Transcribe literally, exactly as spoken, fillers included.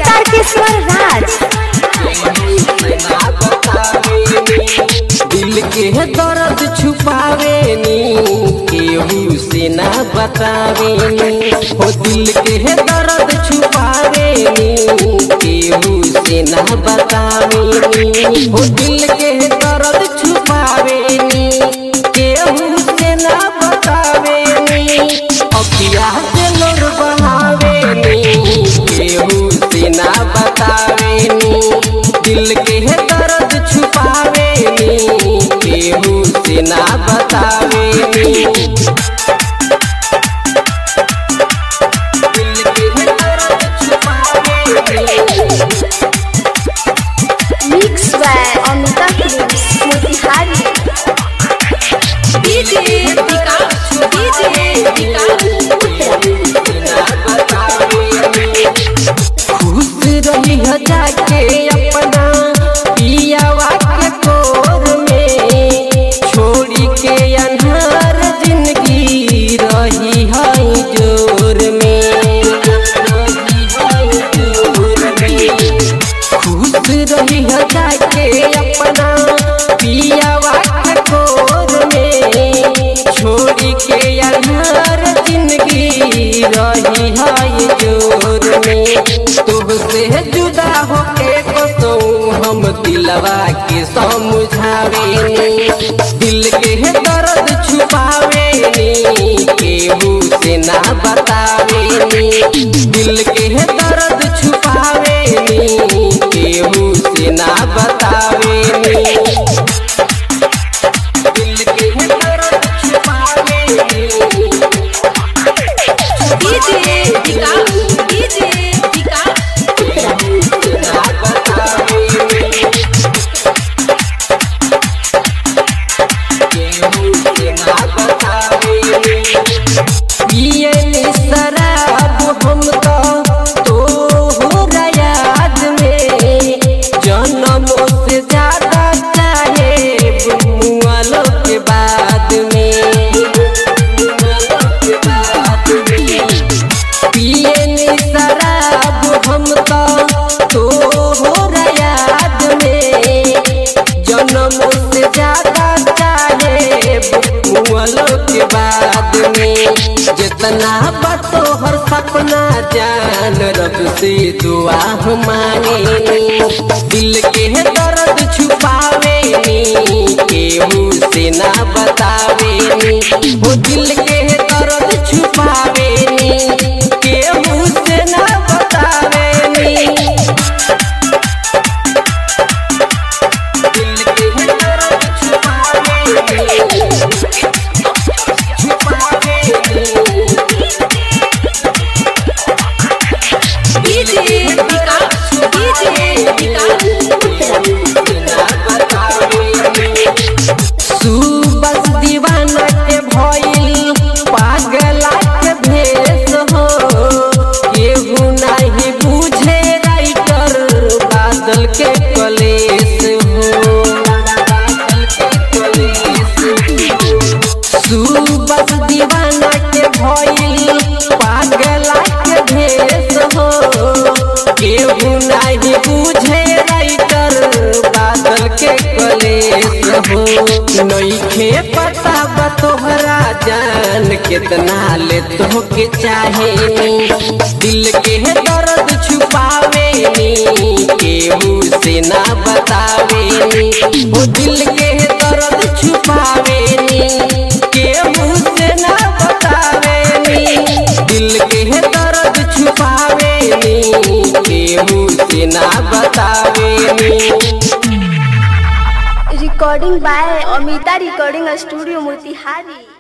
तारकेश्वर राज। दिल के दर्द छुपावे नी केहू से ना बतावे नी, हो दिल के दर्द छुपावे नी केहू से ना बतावे नी, हो दिल के दर्द छुपावे नी केहू से ना बतावे नी, अखिया से लोर बहावे नी केहू से ना बतावे नी, दिल के दर्द छुपावे नी केहू से ना बतावे नी, दिल के दर्द छुपावे नी। Mix by Amita films Motihari. DJ Vikas DJ Vikas खुश रही है जाके अपना पियावा के कोर में, छोड़ी के अन्हार जिंदगी रही है जोर में, खुश रही है जाके अपना पियावा के कोर में, छोड़ी के अन्हार जिंदगी रही है जोर में, तुझसे जुदा होके को हम दिलवा के समझावे नी, दिल के दर्द छुपावे नी केहू से ना बतावे नी, दिल के दर्द छुपावे नी केहू से ना बतावे नी, दिल के दर्द छुपावे नी। डीजे विकास डीजे विकास ये शराब हम तो तोहरा याद में जन्मों से ज्यादा चाहे मुआलों के बाद में, पिए शराब हम तो तोहरा याद में जन्मों से ज्यादा चाहे मुआलों के बाद में, जितना बातो हर सपना जान रब से दुआ मांगे नी, दिल के दर्द छुपावे नी केहू से ना बतावे नी, वो दिल के दर्द छुपावे नी केहू से ना बतावे नी, दिल के दर्द छुपावे नी, छुपावे नी। डीजे विकास डीजे विकास सुबस दीवाना के भइल पागला के भेष हो, केहू नहीं बुझे राइटर बादल के कलेश हो, सुबस दीवाना के भइल पागला के भेष हो, केहू नहीं बुझे राइटर बादल के कलेश हो, नइखे पता बा तोहरा जान कितना ले तोहके चाहे नी, दिल के दर्द छुपावे नी केहू से ना बतावे नी, वो दिल के दर्द छुपावे नी केहू से ना बतावे नी, दिल के दर्द छुपावे नी केहू से ना बतावे नी। Recording by Amita recording studio Motihari.